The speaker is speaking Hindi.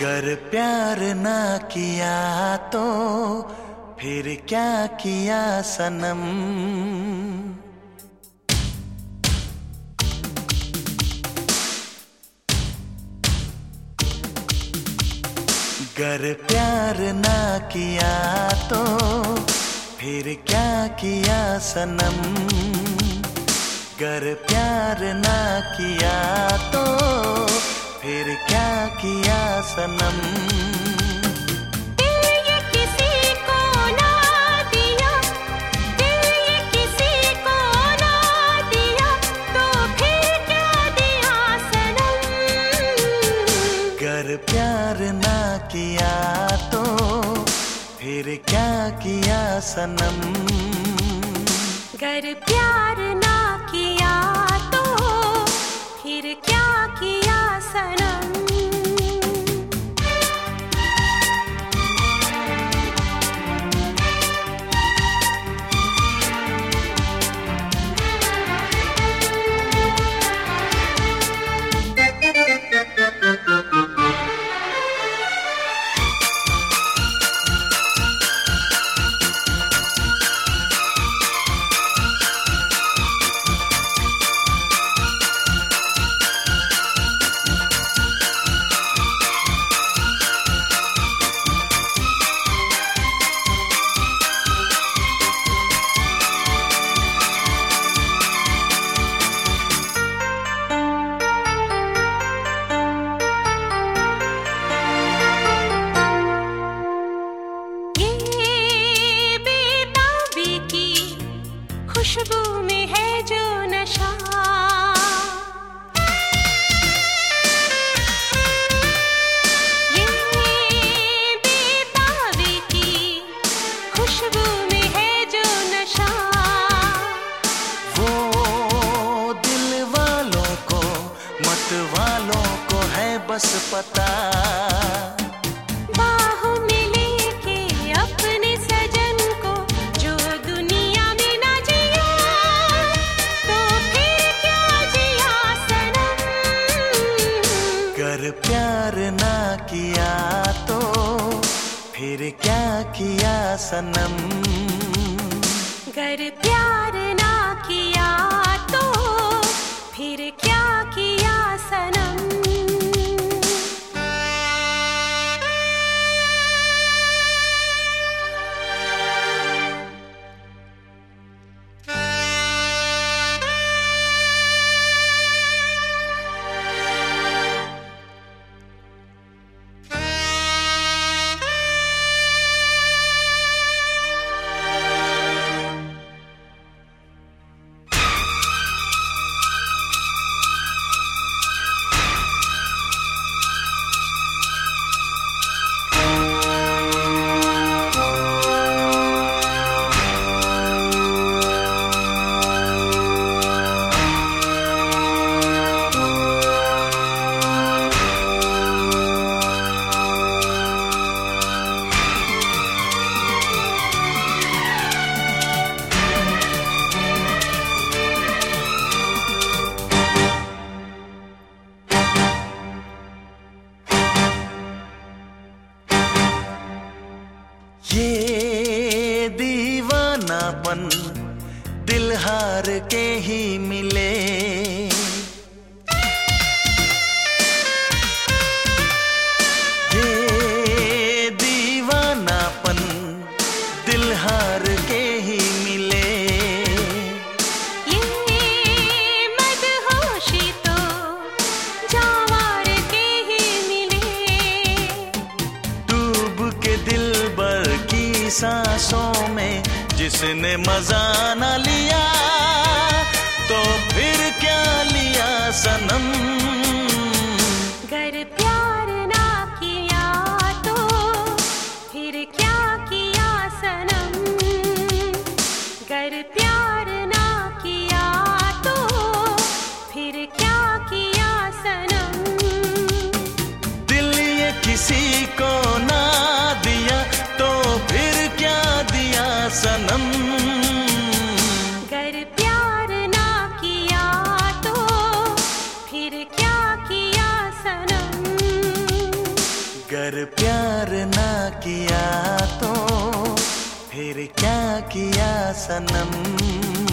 गर प्यार ना किया तो फिर क्या किया सनम। गर प्यार ना किया तो फिर क्या किया सनम। गर प्यार ना किया तो फिर क्या किया सनम। दिल ये किसी को ना दिया, दिल ये किसी को ना दिया तो फिर क्या दिया सनम। गर प्यार ना किया तो फिर क्या किया सनम। गर प्यार ना किया तो फिर क्या किया सनम। खुशबू में है जो नशा, ये बेताबी की खुशबू में है जो नशा। वो दिल वालों को मत वालों को है बस पता। बाहों में लेके अपने सजन को जो दुनिया में ना जिया तो फिर क्या जिया सनम। गर प्यार ना किया तो फिर क्या किया सनम। गर प्यार ना किया तो फिर क्या किया सनम। ये दीवानापन दिल हार के ही मिले। ये दीवानापन दिल हार के ही मिले। ये मदहोशी तो जावार के ही मिले। डूब के दिलबर की सांसों में जिसने मजा न लिया तो फिर क्या लिया सनम। गर प्यार ना किया तो फिर क्या किया सनम। गर प्यार ना किया तो फिर क्या किया सनम। दिल ये किसी को ना दिया तो फिर क्या दिया सनम। गर फिर क्या किया सनम।